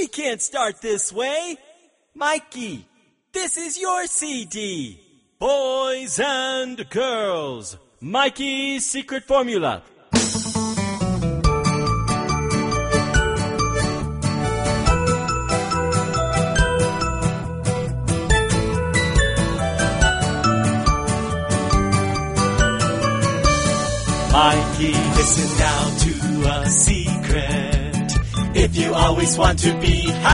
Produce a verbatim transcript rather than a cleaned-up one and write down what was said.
We can't start this way. Mikey, this is your C D. Boys and girls, Mikey's Secret Formula. Mikey, listen now to a secret. If you always want to be happy,